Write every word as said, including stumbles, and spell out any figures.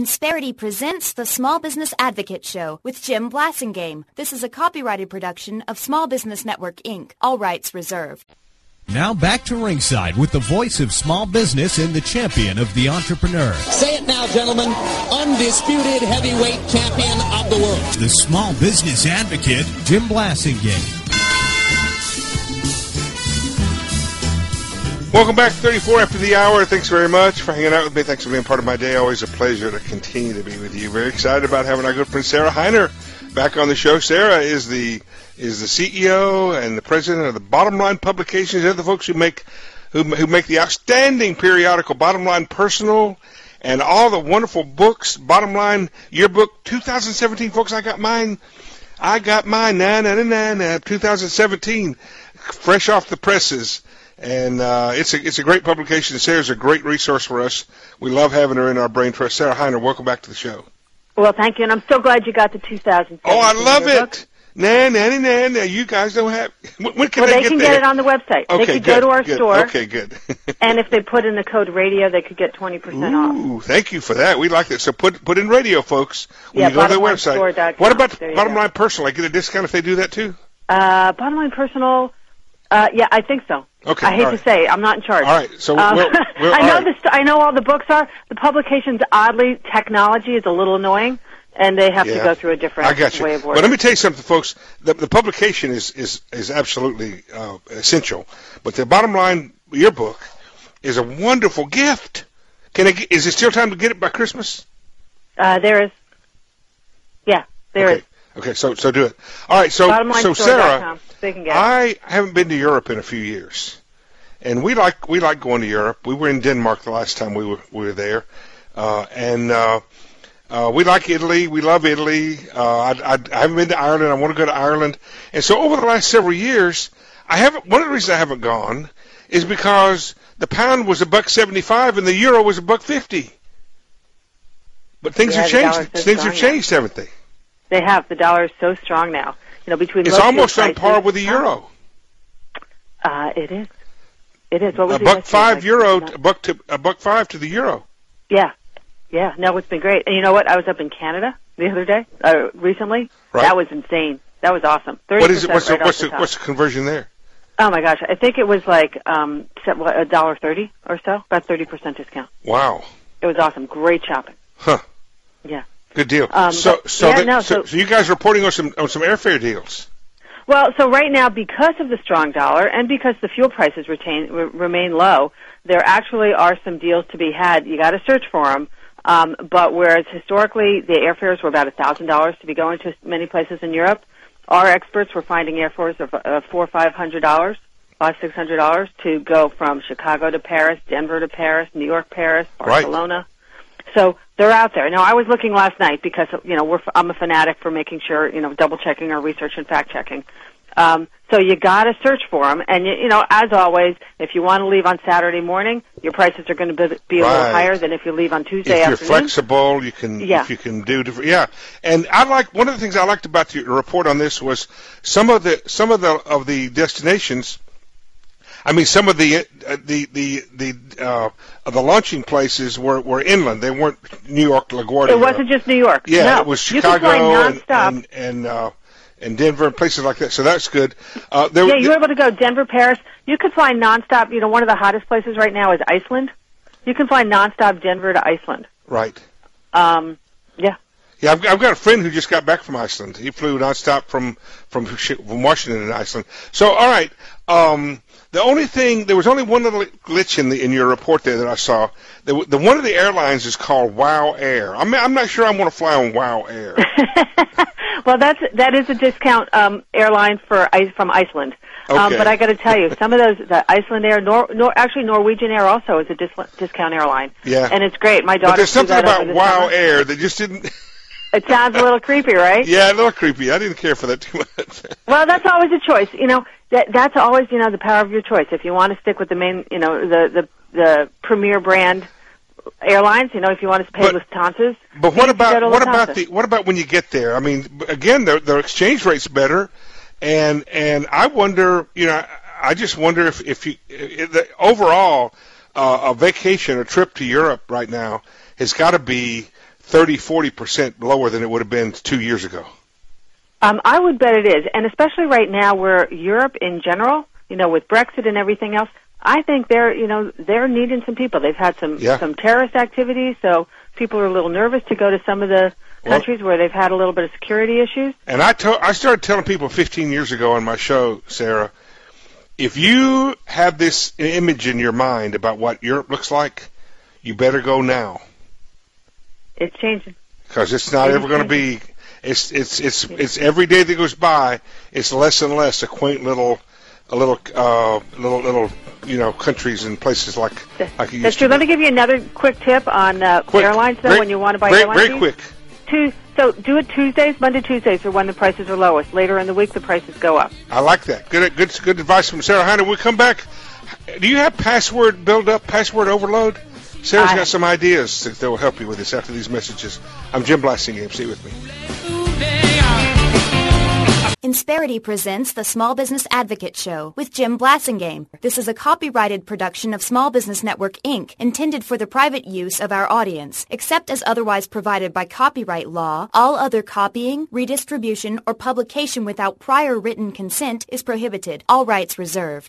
Insperity presents the Small Business Advocate Show with Jim Blasingame. This is a copyrighted production of Small Business Network, Incorporated. All rights reserved. Now back to ringside with the voice of small business and the champion of the entrepreneur. Say it now, gentlemen. Undisputed heavyweight champion of the world. The small business advocate, Jim Blasingame. Welcome back, thirty-four after the hour. Thanks very much for hanging out with me. Thanks for being part of my day. Always a pleasure to continue to be with you. Very excited about having our good friend Sarah Hiner back on the show. Sarah is the is the C E O and the president of the Bottom Line Publications. They're the folks who make who, who make the outstanding periodical Bottom Line Personal and all the wonderful books. Bottom Line Yearbook twenty seventeen, folks. I got mine. I got mine. Na na na na na. twenty seventeen, fresh off the presses. And uh, it's a it's a great publication. Sarah's a great resource for us. We love having her in our brain trust. Sarah Hiner, welcome back to the show. Well, thank you, and I'm so glad you got the two thousand seventeen. Oh, I love it. Book. Nah, nah, nah, nah, nah. You guys don't have. When, when can well, they, they get can there? get it on the website. Okay, they could good, go to our good. store. Okay, good. And if they put in the code radio, they could get twenty percent off. Ooh, thank you for that. We like that. So put put in radio, folks. When yeah, you go to the website. What about the Bottom go. Line Personal? I get a discount if they do that too. Uh, Bottom Line Personal. Uh, yeah, I think so. Okay, I hate all to right. say, I'm not in charge. All right, so um, we'll, we'll, I know all right. the st- I know all the books are. The publications, oddly, technology is a little annoying, and they have Yeah. to go through a different I got you. way of But working. let me tell you something, folks. The, the publication is is is absolutely uh, essential. But the Bottom Line Yearbook is a wonderful gift. Can I? Get, is it still time to get it by Christmas? Uh, there is. Yeah, there okay. is. Okay, so so do it. All right, so so Sarah, they can get it. I haven't been to Europe in a few years, and we like we like going to Europe. We were in Denmark the last time we were we were there, uh, and uh, uh, we like Italy. We love Italy. Uh, I, I, I haven't been to Ireland. I want to go to Ireland, and so over the last several years, I haven't. One of the reasons I haven't gone is because the pound was a buck seventy-five and the euro was a buck fifty. But things Yeah, have the changed. dollar's so Things strong have changed, now. haven't they? They have. The dollar is so strong now. You know, between It's low almost fuel on par prices- with the euro. Uh, it is. It is. What was A it buck yesterday? five Like, euro, not- a buck to a buck five to the euro. Yeah, yeah. No, it's been great. And you know what? I was up in Canada the other day, uh, recently. Right. That was insane. That was awesome. thirty What is it? What's the right off what's the the top. what's the conversion there? Oh my gosh! I think it was like um, a dollar thirty or so, about thirty percent discount. Wow. It was awesome. Great shopping. Huh. Yeah. Good deal. Um, so but- so, yeah, that, no, so so- so you guys are reporting on some on some airfare deals. Well, so right now, because of the strong dollar and because the fuel prices retain, r- remain low, there actually are some deals to be had. You got to search for them. Um, but whereas historically the airfares were about a thousand dollars to be going to many places in Europe, our experts were finding airfares of uh, four or five hundred dollars, five six hundred dollars to go from Chicago to Paris, Denver to Paris, New York, Paris, Barcelona. Right. So they're out there. Now I was looking last night because you know we're I'm a fanatic for making sure you know double checking our research and fact checking. Um, so you got to search for them, and you, you know, as always, if you want to leave on Saturday morning, your prices are going to be, be a Right. little higher than if you leave on Tuesday If you're afternoon. flexible, you can Yeah. if you can do different. Yeah, and I like one of the things I liked about your report on this was some of the some of the of the destinations. I mean, some of the uh, the the the uh, the launching places were, were inland. They weren't New York, LaGuardia. It wasn't just New York. Yeah, no. it was You can Chicago fly and nonstop. and and, uh, and Denver and places like that. So that's good. Uh, there, Yeah, you were able to go Denver, Paris. You could fly nonstop. You know, one of the hottest places right now is Iceland. You can fly nonstop Denver to Iceland. Right. Um, yeah. Yeah, I've, I've got a friend who just got back from Iceland. He flew nonstop from from from Washington to Iceland. So, all right. Um, the only thing, there was only one little glitch in the in your report there that I saw. The, the one of the airlines is called Wow Air. I'm I'm not sure I want to fly on Wow Air. Well, that's that is a discount um, airline for I- from Iceland. Um, Okay. but I got to tell you, some of those, the Iceland Air, nor, nor actually Norwegian Air also is a dis- discount airline. Yeah. And it's great. My daughter. But there's flew something that about over the Wow summer. Air that just didn't. It sounds a little creepy, right? Yeah, a little creepy. I didn't care for that too much. Well, that's always a choice. You know, that that's always you know the power of your choice. If you want to stick with the main, you know, the the the premier brand airlines, you know, if you want to pay But- Lufthansa's. But what you can go about to what Lufthansa. about the what about when you get there? I mean, again, their their exchange rate's better, and and I wonder, you know, I just wonder if if you if the, overall uh, a vacation, a trip to Europe right now has got to be thirty, forty percent lower than it would have been two years ago. Um, I would bet it is, and especially right now where Europe in general, you know, with Brexit and everything else, I think they're, you know, they're needing some people. They've had some yeah. some terrorist activities, so people are a little nervous to go to some of the countries well, where they've had a little bit of security issues. And I to- I started telling people fifteen years ago on my show, Sarah, if you have this image in your mind about what Europe looks like, you better go now. It's changing. Because it's not it's ever going to be. It's it's it's it's every day that goes by, it's less and less a quaint little. A little, uh, little, little, you know, countries and places like like it used That's true. to Let me give you another quick tip on uh, quick, airlines, though, very, when you want to buy very, airline very fees. quick. Two, so do it Tuesdays, Monday, Tuesdays are when the prices are lowest. Later in the week, the prices go up. I like that. Good, good, good advice from Sarah Heiner. We come back. Do you have password build up, password overload? Sarah's I, got some ideas that will help you with this after these messages. I'm Jim Blasingame. Stay with me. Insperity presents the Small Business Advocate Show with Jim Blasingame. This is a copyrighted production of Small Business Network, Incorporated, intended for the private use of our audience. Except as otherwise provided by copyright law, all other copying, redistribution, or publication without prior written consent is prohibited. All rights reserved.